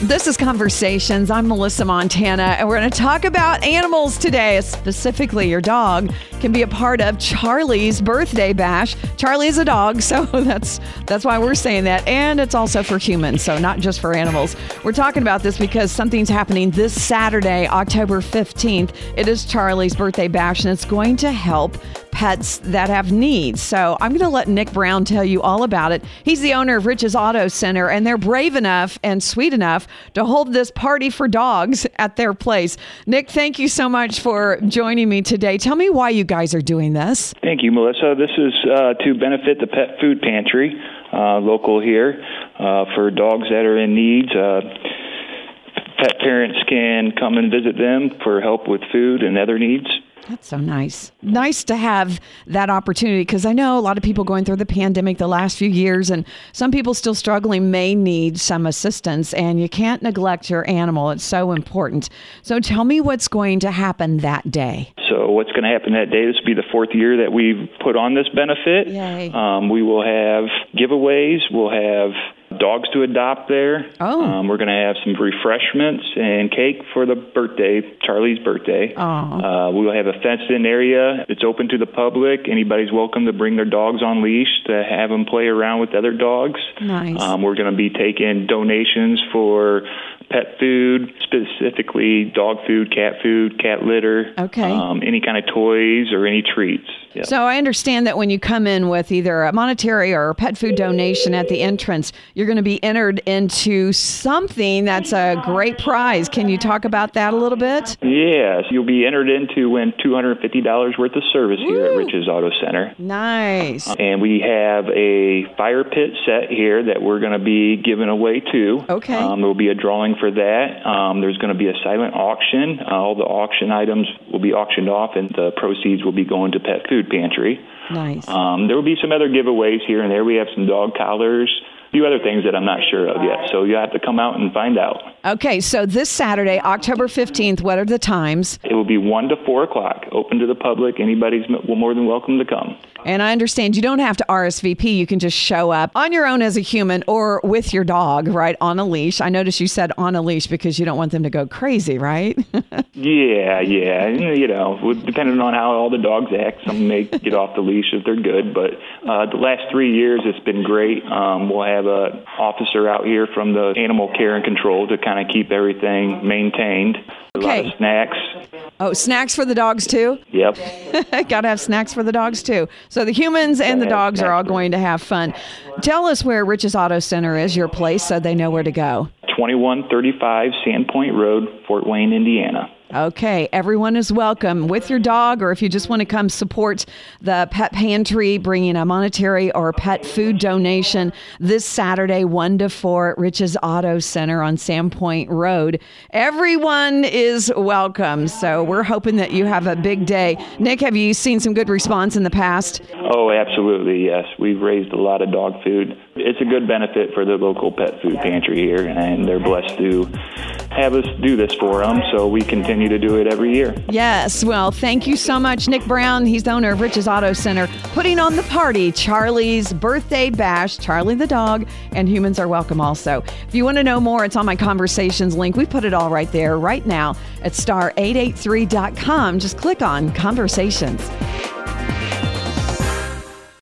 This is Conversations. I'm Melissa Montana, and we're going to talk about animals today. Specifically, your dog can be a part of Charlie's birthday bash. Charlie is a dog, so that's why we're saying that. And it's also for humans, so not just for animals. We're talking about this because something's happening this Saturday, October 15th. It is Charlie's birthday bash, and it's going to help pets that have needs. So I'm going to let Nick Brown tell you all about it. He's the owner of Rich's Auto Center, and they're brave enough and sweet enough to hold this party for dogs at their place. Nick, thank you so much for joining me today. Tell me why you guys are doing this. Thank you, Melissa. This is to benefit the Pet Food Pantry, local here, for dogs that are in needs. Pet parents can come and visit them for help with food and other needs. That's so nice. Nice to have that opportunity, because I know a lot of people going through the pandemic the last few years, and some people still struggling may need some assistance, and you can't neglect your animal. It's so important. So tell me what's going to happen that day. So what's going to happen that day, this will be the fourth year that we've put on this benefit. Yay. We will have giveaways. We'll have dogs to adopt there. We're going to have some refreshments and cake for the birthday, Charlie's birthday. We will have a fenced-in area. It's open to the public. Anybody's welcome to bring their dogs on leash to have them play around with other dogs. Nice. We're going to be taking donations for pet food, specifically dog food, cat litter, any kind of toys or any treats. Yeah. So I understand that when you come in with either a monetary or a pet food donation at the entrance, you're going to be entered into something that's a great prize. Can you talk about that a little bit? Yes, you'll be entered in to win $250 worth of service here at Rich's Auto Center. Nice. And we have a fire pit set here that we're going to be giving away too. Okay. There will be a drawing for that. There's going to be a silent auction. All the auction items will be auctioned off, and the proceeds will be going to Pet Food Pantry. Nice. There will be some other giveaways here and there. We have some dog collars, a few other things that I'm not sure of yet. So you have to come out and find out. Okay, so this Saturday, October 15th, what are the times? It will be 1 to 4 o'clock, open to the public. Anybody's more than welcome to come. And I understand you don't have to RSVP. You can just show up on your own as a human or with your dog, right, on a leash. I noticed you said on a leash because you don't want them to go crazy, right? Yeah. You know, depending on how all the dogs act, some may get off the leash if they're good. But the last 3 years, it's been great. We'll have an officer out here from the Animal Care and Control to kind of keep everything maintained. A lot of snacks. Oh, snacks for the dogs too? Yep. Got to have snacks for the dogs too. So the humans and the dogs are all going to have fun. Tell us where Rich's Auto Center is, your place, so they know where to go. 2135 Sandpoint Road, Fort Wayne, Indiana. Okay, everyone is welcome with your dog, or if you just want to come support the Pet Pantry, bringing a monetary or pet food donation this Saturday, 1 to 4 at Rich's Auto Center on Sandpoint Road. Everyone is welcome, so we're hoping that you have a big day. Nick, have you seen some good response in the past? Oh, absolutely, yes. We've raised a lot of dog food. It's a good benefit for the local Pet Food Pantry here, and they're blessed to have us do this for them, so we continue to do it every year. Yes, well, thank you so much, Nick Brown. He's the owner of Rich's Auto Center, putting on the party, Charlie's birthday bash. Charlie the dog, and humans are welcome also. If you want to know more, it's on my Conversations link. We put it all right there right now at star883.com. Just click on Conversations.